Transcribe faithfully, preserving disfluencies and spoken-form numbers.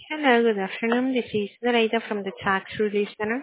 Hello, good afternoon. This is Zoraida from the Tax Relief Center.